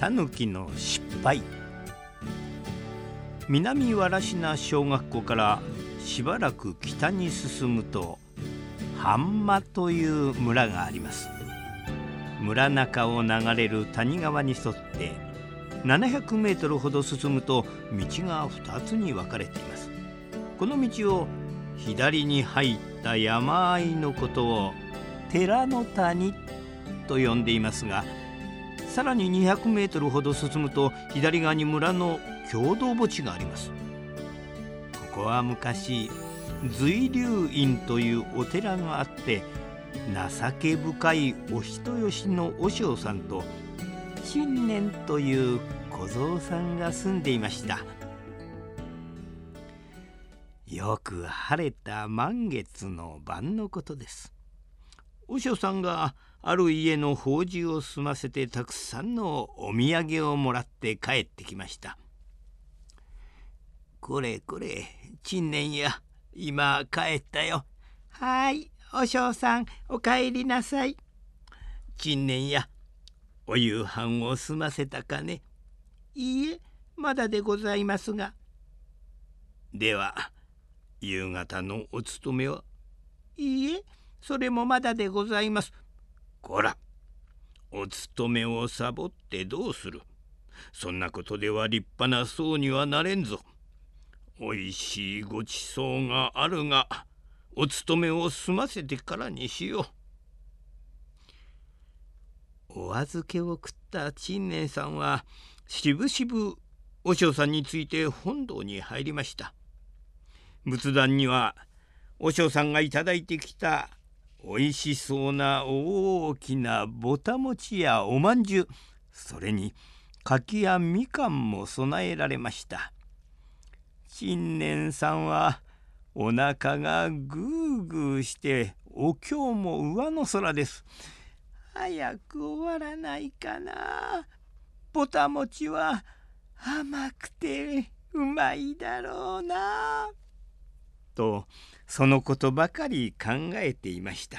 タヌキの失敗。南原科小学校からしばらく北に進むと半間という村があります。村中を流れる谷川に沿って700メートルほど進むと道が2つに分かれています。この道を左に入った山あいのことを寺の谷と呼んでいますが、さらに200メートルほど進むと左側に村の共同墓地があります。ここは昔瑞龍院というお寺があって、情け深いお人よしの和尚さんと新年という小僧さんが住んでいました。よく晴れた満月の晩のことです。和尚さんがある家の法事を済ませてたくさんのお土産をもらって帰ってきました。これこれ、陳年や、今帰ったよ。 はい、和尚さん、お帰りなさい。 陳年や、お夕飯を済ませたかね。 いいえ、まだでございますが。 では、夕方のお勤めは？ いいえ、それもまだでございます。 こら、お勤めをサボってどうする。そんなことでは立派な僧にはなれんぞ。おいしいごちそうがあるが、お勤めを済ませてからにしよう。お預けを食った陳年さんはしぶしぶ和尚さんについて本堂に入りました。仏壇には和尚さんがいただいてきたおいしそうな大きなぼた餅やおまんじゅう、それに柿やみかんも備えられました。陳年さんはお腹がグーグーしてお経も上の空です。 早く終わらないかな。ぼた餅は甘くてうまいだろうな。 とそのことばかり考えていました。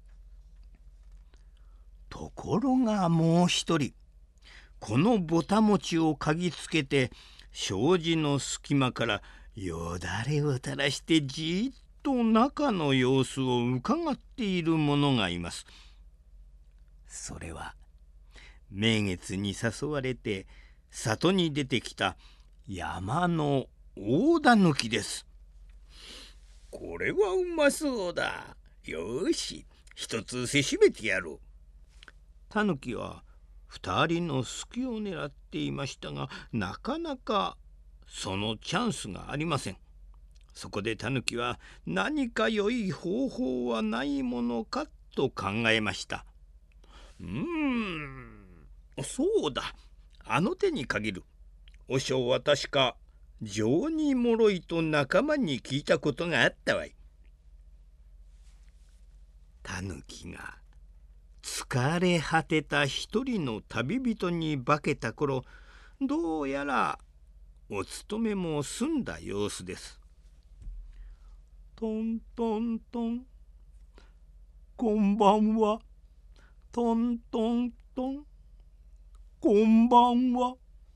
ところがもう一人、このぼた餅を嗅ぎつけて障子の隙間からよだれを垂らしてじっと中の様子をうかがっている者がいます。それは名月に誘われて里に出てきた山の大狸です。これはうまそうだ。よし、一つせしめてやろう。タヌキは2人の隙を狙っていましたが、なかなかそのチャンスがありません。そこでタヌキは何か良い方法はないものかと考えました。そうだ、あの手に限る。和尚は確か情にもろいと仲間に聞いたことがあったわい。タヌキが疲れ果てた一人の旅人に化けた頃、どうやらお勤めも済んだ様子です。トントントン、こんばんは。トントントン、こんばんは。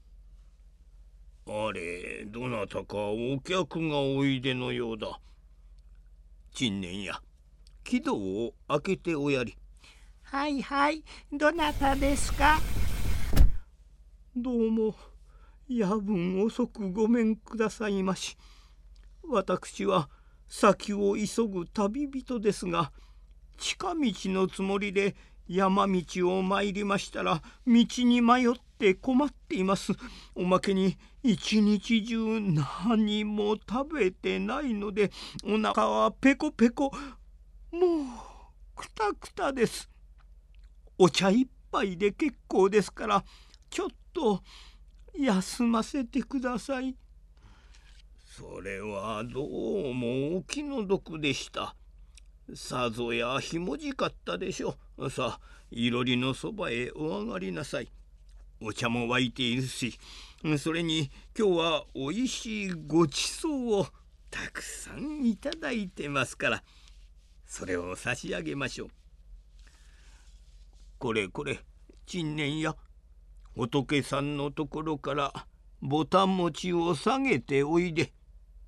あれ、どなたかお客がおいでのようだ。陳年や、木戸を開けておやり。 はいはい、どなたですか？ どうも夜分遅くごめんくださいまし。私は先を急ぐ旅人ですが、近道のつもりで山道を参りましたら、道に迷って困っています。おまけに一日中何も食べてないので、お腹はペコペコ、もうくたくたです。お茶一杯で結構ですから、ちょっと休ませてください。それはどうもお気の毒でした。さぞやひもじかったでしょう。さあ、いろりのそばへお上がりなさい。お茶も沸いているし、それに今日はおいしいごちそうをたくさんいただいてますから、それを差し上げましょう。これこれ、陳年や、 仏さんのところからぼた餅を下げておいで。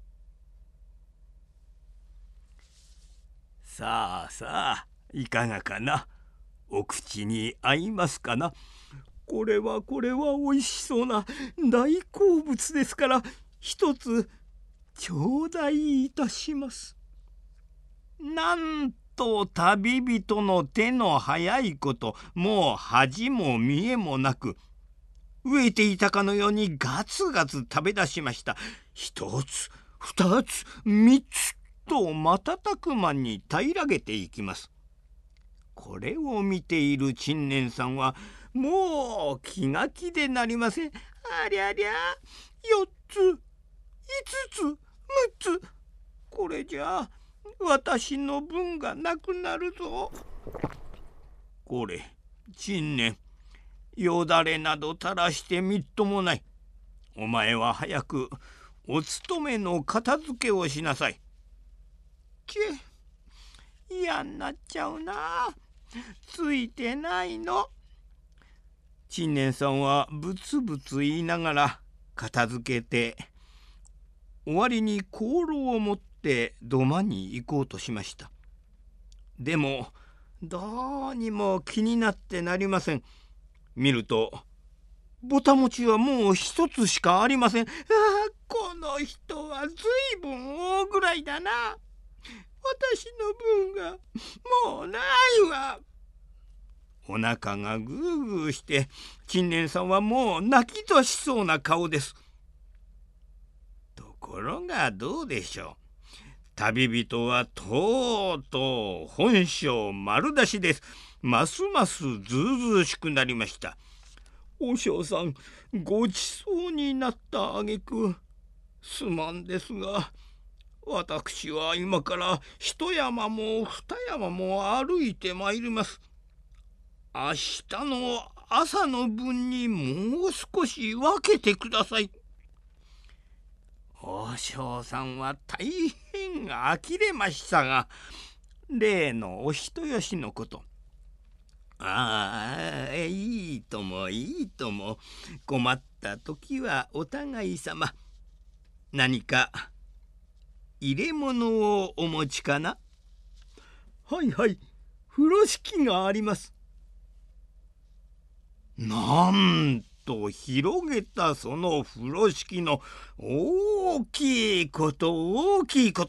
さあさあ、いかがかな。お口に合いますかな。これはおいしそうな大好物ですから、一つ頂戴いたします。なんと旅人の手の早いこと、もう恥も見えもなく、飢えていたかのようにガツガツ食べ出しました。一つ二つ三つと瞬く間に平らげていきます。これを見ている陳年さんはもう気が気でなりません。ありゃりゃ、4つ5つ6つ、これじゃあ私の分がなくなるぞ。これ陳年、よだれなど垂らしてみっともない。お前は早くお勤めの片付けをしなさい。嫌になっちゃうな。ついてないの。陳年さんはブツブツ言いながら片付けて、終わりに香炉を持って土間に行こうとしました。でもどうにも気になってなりません。見るとぼた餅はもう一つしかありません。この人はずいぶん大ぐらいだな。私の分がもうないわ。お腹がグーグーして陳年さんはもう泣き出しそうな顔です。ところがどうでしょう。旅人はとうとう本性丸出しです。ますますずうずうしくなりました。和尚さん、ごちそうになった挙句すまんですが、私は今から一山も二山も歩いてまいります。明日の朝の分にもう少し分けてください。和尚さんは大変呆れましたが、例のお人よしのこと、いいともいいとも、困った時はお互い様。何か入れ物をお持ちかな。はいはい、風呂敷があります。なんと広げたその風呂敷の大きいこと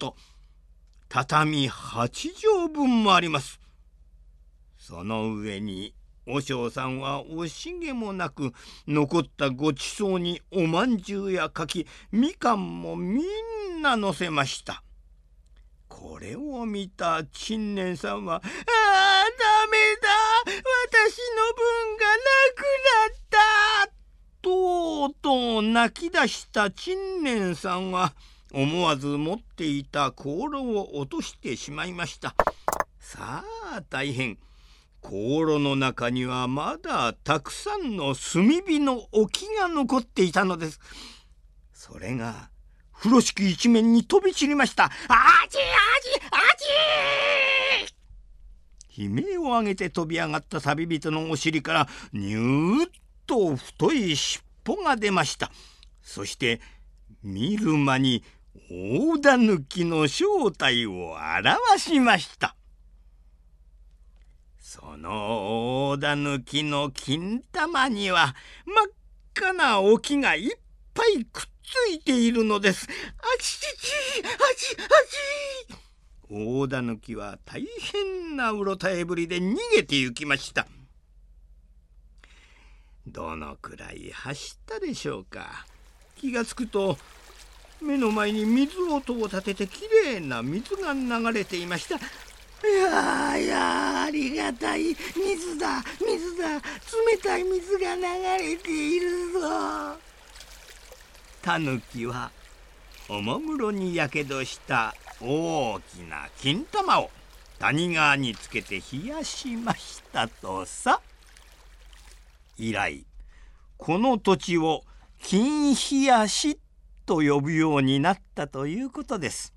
畳8畳分もあります。その上に和尚さんは惜しげもなく残ったごちそうにおまんじゅうや柿、みかんもみんなのせました。これを見た陳年さんは、ダメだ、私の分がなくなったとうとう泣き出した陳年さんは、思わず持っていた香炉を落としてしまいました。さあ大変。香炉の中にはまだたくさんの炭火の置きが残っていたのです。それが風呂敷一面に飛び散りました。あち悲鳴を上げて飛び上がった旅人のお尻からニューッと太い尻尾が出ました。そして見る間に大狸の正体を表しました。その大狸の金玉には真っ赤な置きがいっぱいくっついているのです。大狸は大変なうろたえぶりで逃げて行きました。どのくらい走ったでしょうか。気がつくと目の前に水音を立ててきれいな水が流れていました。いやありがたい水だ、冷たい水が流れているぞ。タヌキはおもむろにやけどした大きな金玉を谷川につけて冷やしましたとさ。以来この土地を金冷やしと呼ぶようになったということです。